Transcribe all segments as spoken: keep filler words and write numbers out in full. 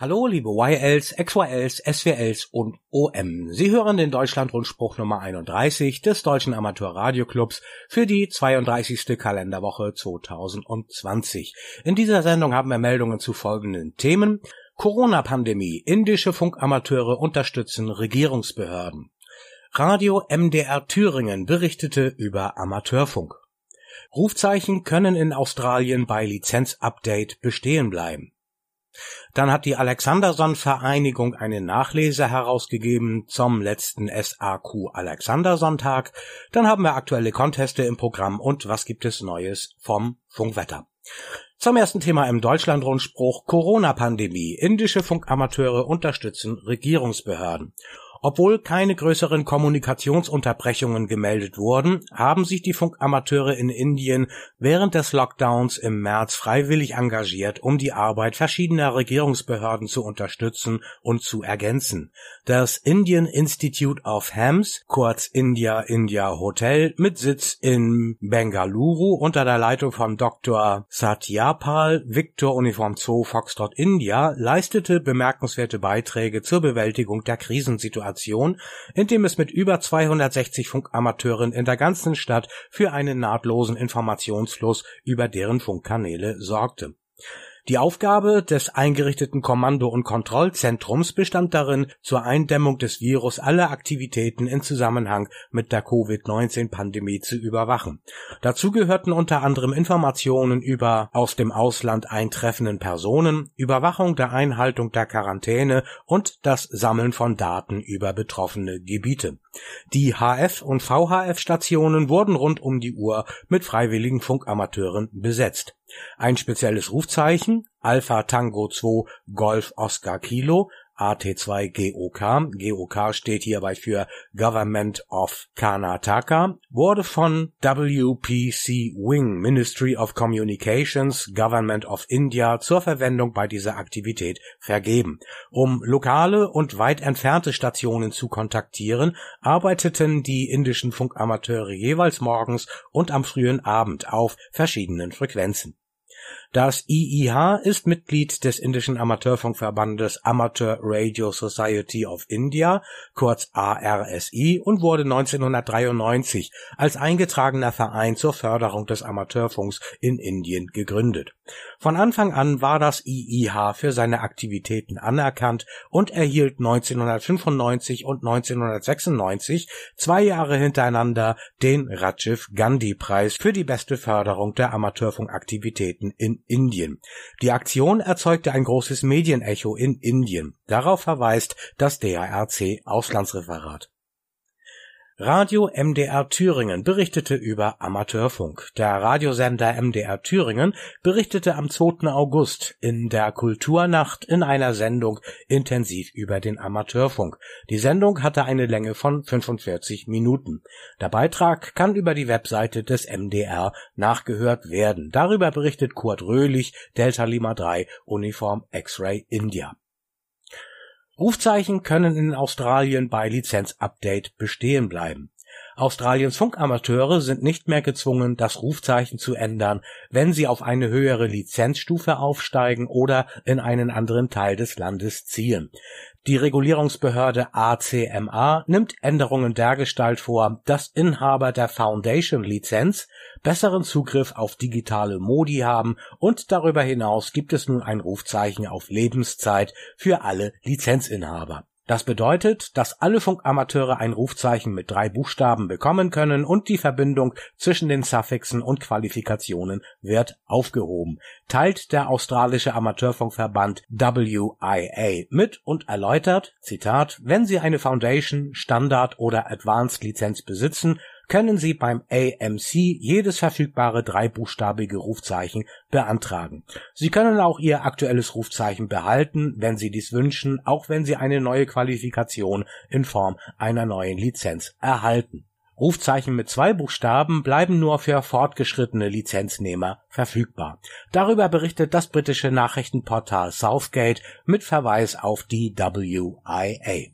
Hallo liebe Y Ls, X Y Ls, S W Ls und O M. Sie hören den Deutschlandrundspruch Nummer einunddreißig des Deutschen Amateurradioclubs für die zweiunddreißigste Kalenderwoche zweitausendzwanzig. In dieser Sendung haben wir Meldungen zu folgenden Themen: Corona-Pandemie, indische Funkamateure unterstützen Regierungsbehörden. Radio M D R Thüringen berichtete über Amateurfunk. Rufzeichen können in Australien bei Lizenzupdate bestehen bleiben. Dann hat die Alexanderson-Vereinigung eine Nachlese herausgegeben zum letzten S A Q-Alexandersonntag. Dann haben wir aktuelle Conteste im Programm und was gibt es Neues vom Funkwetter. Zum ersten Thema im Deutschlandrundspruch: Corona-Pandemie. Indische Funkamateure unterstützen Regierungsbehörden. Obwohl keine größeren Kommunikationsunterbrechungen gemeldet wurden, haben sich die Funkamateure in Indien während des Lockdowns im März freiwillig engagiert, um die Arbeit verschiedener Regierungsbehörden zu unterstützen und zu ergänzen. Das Indian Institute of Hams, kurz India India Hotel, mit Sitz in Bengaluru unter der Leitung von Doktor Satyapal, Victor Uniform zwei Foxtrot India, leistete bemerkenswerte Beiträge zur Bewältigung der Krisensituation, indem es mit über zweihundertsechzig Funkamateuren in der ganzen Stadt für einen nahtlosen Informationsfluss über deren Funkkanäle sorgte. Die Aufgabe des eingerichteten Kommando- und Kontrollzentrums bestand darin, zur Eindämmung des Virus alle Aktivitäten in Zusammenhang mit der Covid neunzehn Pandemie zu überwachen. Dazu gehörten unter anderem Informationen über aus dem Ausland eintreffenden Personen, Überwachung der Einhaltung der Quarantäne und das Sammeln von Daten über betroffene Gebiete. Die H F- und V H F-Stationen wurden rund um die Uhr mit freiwilligen Funkamateuren besetzt. Ein spezielles Rufzeichen, Alpha Tango zwei Golf Oscar Kilo, A T zwei G O K, G O K steht hierbei für Government of Karnataka, wurde von W P C Wing, Ministry of Communications, Government of India, zur Verwendung bei dieser Aktivität vergeben. Um lokale und weit entfernte Stationen zu kontaktieren, arbeiteten die indischen Funkamateure jeweils morgens und am frühen Abend auf verschiedenen Frequenzen. Das I I H ist Mitglied des indischen Amateurfunkverbandes Amateur Radio Society of India, kurz A R S I, und wurde neunzehnhundertdreiundneunzig als eingetragener Verein zur Förderung des Amateurfunks in Indien gegründet. Von Anfang an war das I I H für seine Aktivitäten anerkannt und erhielt neunzehnhundertfünfundneunzig und neunzehnhundertsechsundneunzig zwei Jahre hintereinander den Rajiv Gandhi Preis für die beste Förderung der Amateurfunkaktivitäten in Indien. Die Aktion erzeugte ein großes Medienecho in Indien. Darauf verweist das D A R C Auslandsreferat. Radio M D R Thüringen berichtete über Amateurfunk. Der Radiosender M D R Thüringen berichtete am zweiten August in der Kulturnacht in einer Sendung intensiv über den Amateurfunk. Die Sendung hatte eine Länge von fünfundvierzig Minuten. Der Beitrag kann über die Webseite des M D R nachgehört werden. Darüber berichtet Kurt Röhlich, Delta Lima drei, Uniform X-Ray India. Rufzeichen können in Australien bei Lizenzupdate bestehen bleiben. Australiens Funkamateure sind nicht mehr gezwungen, das Rufzeichen zu ändern, wenn sie auf eine höhere Lizenzstufe aufsteigen oder in einen anderen Teil des Landes ziehen. Die Regulierungsbehörde A C M A nimmt Änderungen dergestalt vor, dass Inhaber der Foundation-Lizenz besseren Zugriff auf digitale Modi haben, und darüber hinaus gibt es nun ein Rufzeichen auf Lebenszeit für alle Lizenzinhaber. Das bedeutet, dass alle Funkamateure ein Rufzeichen mit drei Buchstaben bekommen können und die Verbindung zwischen den Suffixen und Qualifikationen wird aufgehoben, teilt der australische Amateurfunkverband W I A mit und erläutert, Zitat, wenn Sie eine Foundation, Standard oder Advanced Lizenz besitzen, können Sie beim A M C jedes verfügbare dreibuchstabige Rufzeichen beantragen. Sie können auch Ihr aktuelles Rufzeichen behalten, wenn Sie dies wünschen, auch wenn Sie eine neue Qualifikation in Form einer neuen Lizenz erhalten. Rufzeichen mit zwei Buchstaben bleiben nur für fortgeschrittene Lizenznehmer verfügbar. Darüber berichtet das britische Nachrichtenportal Southgate mit Verweis auf die W I A.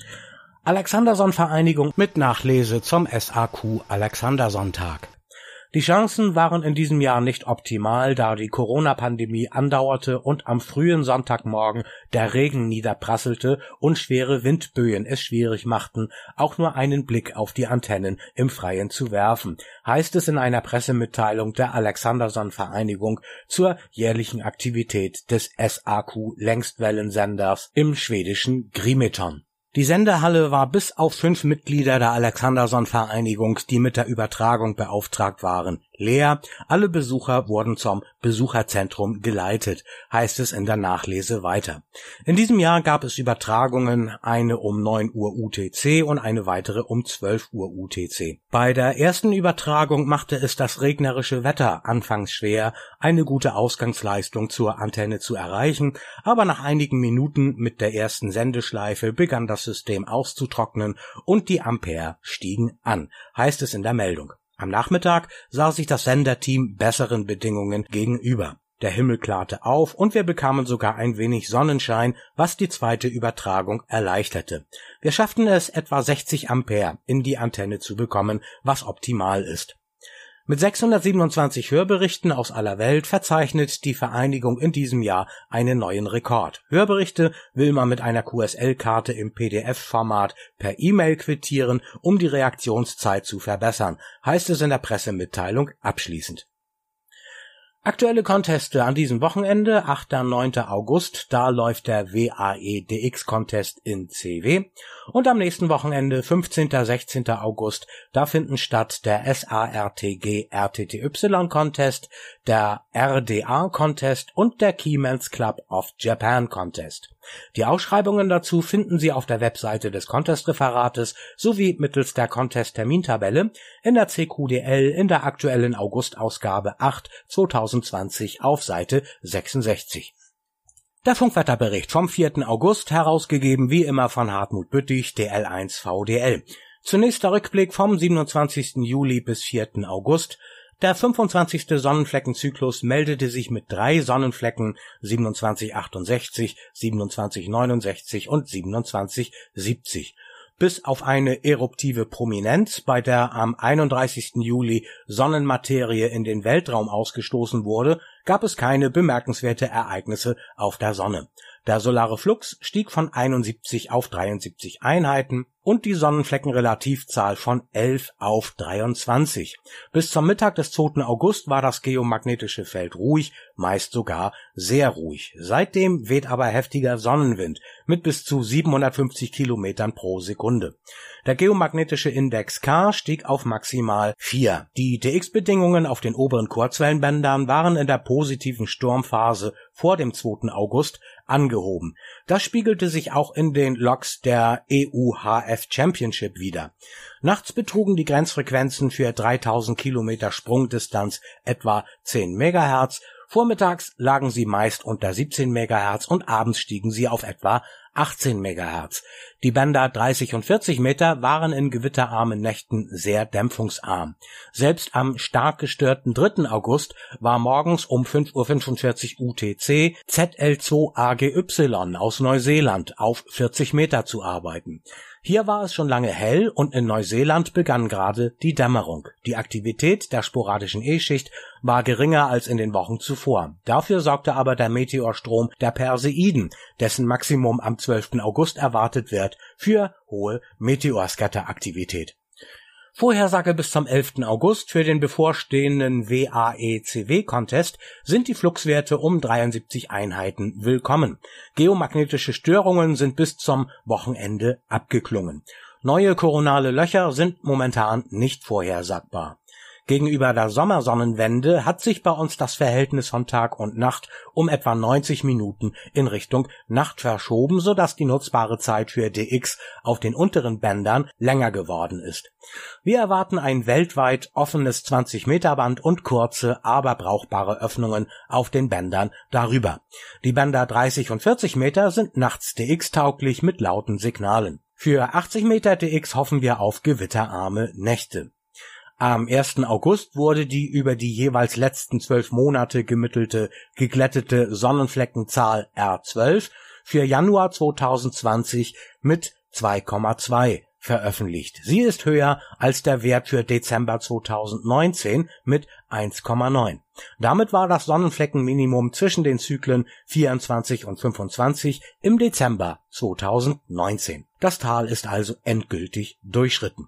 Alexanderson-Vereinigung mit Nachlese zum S A Q-Alexandersonntag. Die Chancen waren in diesem Jahr nicht optimal, da die Corona-Pandemie andauerte und am frühen Sonntagmorgen der Regen niederprasselte und schwere Windböen es schwierig machten, auch nur einen Blick auf die Antennen im Freien zu werfen, heißt es in einer Pressemitteilung der Alexanderson-Vereinigung zur jährlichen Aktivität des S A Q-Längstwellensenders im schwedischen Grimeton. Die Sendehalle war bis auf fünf Mitglieder der Alexanderson-Vereinigung, die mit der Übertragung beauftragt waren, leer. Alle Besucher wurden zum Besucherzentrum geleitet, heißt es in der Nachlese weiter. In diesem Jahr gab es Übertragungen, eine um neun Uhr U T C und eine weitere um zwölf Uhr U T C. Bei der ersten Übertragung machte es das regnerische Wetter anfangs schwer, eine gute Ausgangsleistung zur Antenne zu erreichen, aber nach einigen Minuten mit der ersten Sendeschleife begann das System auszutrocknen und die Ampere stiegen an, heißt es in der Meldung. Am Nachmittag sah sich das Senderteam besseren Bedingungen gegenüber. Der Himmel klarte auf und wir bekamen sogar ein wenig Sonnenschein, was die zweite Übertragung erleichterte. Wir schafften es, etwa sechzig Ampere in die Antenne zu bekommen, was optimal ist. Mit sechshundertsiebenundzwanzig Hörberichten aus aller Welt verzeichnet die Vereinigung in diesem Jahr einen neuen Rekord. Hörberichte will man mit einer Q S L-Karte im P D F-Format per E-Mail quittieren, um die Reaktionszeit zu verbessern, heißt es in der Pressemitteilung abschließend. Aktuelle Conteste an diesem Wochenende, achter und neunter August, da läuft der W A E D X Contest in C W und am nächsten Wochenende, fünfzehnter und sechzehnter August, da finden statt der S A R T G R T T Y Contest, der R D A Contest und der Keyman's Club of Japan Contest. Die Ausschreibungen dazu finden Sie auf der Webseite des Contest-Referates sowie mittels der Contest-Termintabelle in der C Q D L in der aktuellen August-Ausgabe acht zweitausendzwanzig auf Seite sechsundsechzig. Der Funkwetterbericht vom vierten August, herausgegeben wie immer von Hartmut Büttig, D L eins V D L. Zunächst der Rückblick vom siebenundzwanzigsten Juli bis vierten August. Der fünfundzwanzigste Sonnenfleckenzyklus meldete sich mit drei Sonnenflecken siebenundzwanzig achtundsechzig, siebenundzwanzig neunundsechzig und siebenundzwanzig siebzig. Bis auf eine eruptive Prominenz, bei der am einunddreißigsten Juli Sonnenmaterie in den Weltraum ausgestoßen wurde, gab es keine bemerkenswerte Ereignisse auf der Sonne. Der solare Flux stieg von einundsiebzig auf dreiundsiebzig Einheiten und die Sonnenfleckenrelativzahl von elf auf dreiundzwanzig. Bis zum Mittag des zweiten August war das geomagnetische Feld ruhig, meist sogar sehr ruhig. Seitdem weht aber heftiger Sonnenwind mit bis zu siebenhundertfünfzig Kilometern pro Sekunde. Der geomagnetische Index K stieg auf maximal vier. Die D X-Bedingungen auf den oberen Kurzwellenbändern waren in der positiven Sturmphase vor dem zweiten August angehoben. Das spiegelte sich auch in den Logs der E U H F Championship wider. Nachts betrugen die Grenzfrequenzen für dreitausend Kilometer Sprungdistanz etwa zehn Megahertz, vormittags lagen sie meist unter siebzehn Megahertz und abends stiegen sie auf etwa achtzehn Megahertz. Die Bänder dreißig und vierzig Meter waren in gewitterarmen Nächten sehr dämpfungsarm. Selbst am stark gestörten dritten August war morgens um fünf Uhr fünfundvierzig U T C Z L zwei A G Y aus Neuseeland auf vierzig Meter zu arbeiten. Hier war es schon lange hell und in Neuseeland begann gerade die Dämmerung. Die Aktivität der sporadischen E-Schicht war geringer als in den Wochen zuvor. Dafür sorgte aber der Meteorstrom der Perseiden, dessen Maximum am zwölften August erwartet wird, für hohe Meteorscatter-Aktivität. Vorhersage bis zum elften August für den bevorstehenden W A E C W-Contest sind die Fluxwerte um dreiundsiebzig Einheiten willkommen. Geomagnetische Störungen sind bis zum Wochenende abgeklungen. Neue koronale Löcher sind momentan nicht vorhersagbar. Gegenüber der Sommersonnenwende hat sich bei uns das Verhältnis von Tag und Nacht um etwa neunzig Minuten in Richtung Nacht verschoben, sodass die nutzbare Zeit für D X auf den unteren Bändern länger geworden ist. Wir erwarten ein weltweit offenes zwanzig Meter Band und kurze, aber brauchbare Öffnungen auf den Bändern darüber. Die Bänder dreißig und vierzig Meter sind nachts D X-tauglich mit lauten Signalen. Für achtzig Meter D X hoffen wir auf gewitterarme Nächte. Am ersten August wurde die über die jeweils letzten zwölf Monate gemittelte, geglättete Sonnenfleckenzahl R zwölf für Januar zweitausendzwanzig mit zwei Komma zwei veröffentlicht. Sie ist höher als der Wert für Dezember zweitausendneunzehn mit eins Komma neun. Damit war das Sonnenfleckenminimum zwischen den Zyklen vierundzwanzig und fünfundzwanzig im Dezember zweitausendneunzehn. Das Tal ist also endgültig durchschritten.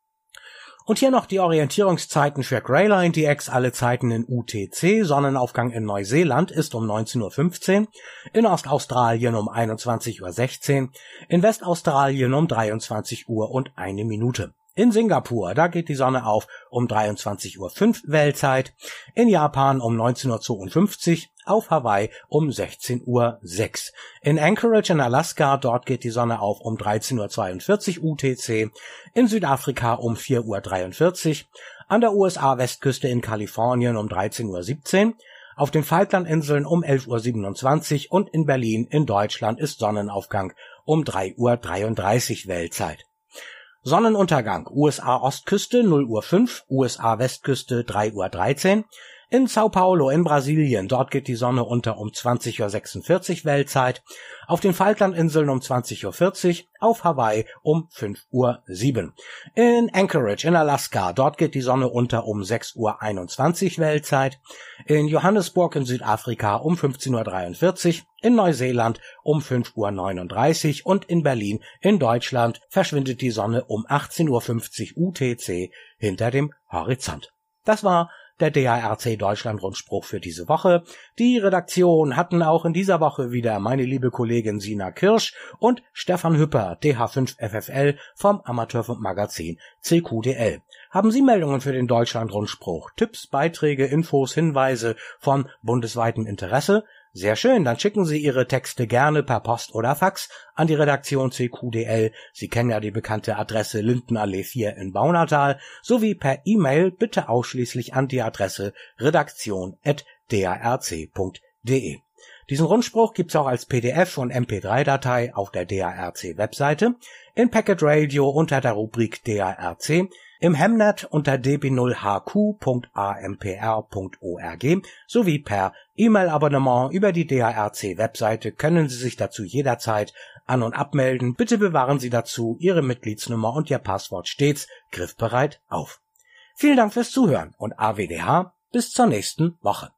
Und hier noch die Orientierungszeiten für Greyline D X, alle Zeiten in U T C. Sonnenaufgang in Neuseeland ist um neunzehn Uhr fünfzehn, in Ostaustralien um einundzwanzig Uhr sechzehn, in Westaustralien um dreiundzwanzig Uhr und eine Minute. In Singapur, da geht die Sonne auf um dreiundzwanzig Uhr fünf Weltzeit, in Japan um neunzehn Uhr zweiundfünfzig, auf Hawaii um sechzehn Uhr sechs. In Anchorage in Alaska, dort geht die Sonne auf um dreizehn Uhr zweiundvierzig U T C, in Südafrika um vier Uhr dreiundvierzig, an der U S A-Westküste in Kalifornien um dreizehn Uhr siebzehn, auf den Falklandinseln um elf Uhr siebenundzwanzig und in Berlin in Deutschland ist Sonnenaufgang um drei Uhr dreiunddreißig Weltzeit. Sonnenuntergang U S A-Ostküste null Uhr fünf, U S A-Westküste drei Uhr dreizehn, in Sao Paulo in Brasilien, dort geht die Sonne unter um zwanzig Uhr sechsundvierzig Weltzeit, auf den Falklandinseln um zwanzig Uhr vierzig, auf Hawaii um fünf Uhr sieben. In Anchorage in Alaska, dort geht die Sonne unter um sechs Uhr einundzwanzig Weltzeit, in Johannesburg in Südafrika um fünfzehn Uhr dreiundvierzig, in Neuseeland um fünf Uhr neununddreißig und in Berlin in Deutschland verschwindet die Sonne um achtzehn Uhr fünfzig U T C hinter dem Horizont. Das war der D A R C Deutschland Rundspruch für diese Woche. Die Redaktion hatten auch in dieser Woche wieder meine liebe Kollegin Sina Kirsch und Stefan Hüpper, D H fünf F F L vom Amateurfunkmagazin C Q D L. Haben Sie Meldungen für den Deutschland Rundspruch, Tipps, Beiträge, Infos, Hinweise von bundesweitem Interesse? Sehr schön, dann schicken Sie Ihre Texte gerne per Post oder Fax an die Redaktion C Q D L. Sie kennen ja die bekannte Adresse Lindenallee vier in Baunatal, sowie per E-Mail bitte ausschließlich an die Adresse redaktion at d a r c punkt d e. Diesen Rundspruch gibt's auch als P D F und M P drei Datei auf der D A R C Webseite, in Packet Radio unter der Rubrik D A R C, im Hemnet unter d b null h q punkt a m p r punkt org sowie per E-Mail-Abonnement über die D A R C-Webseite können Sie sich dazu jederzeit an- und abmelden. Bitte bewahren Sie dazu Ihre Mitgliedsnummer und Ihr Passwort stets griffbereit auf. Vielen Dank fürs Zuhören und A W D H bis zur nächsten Woche.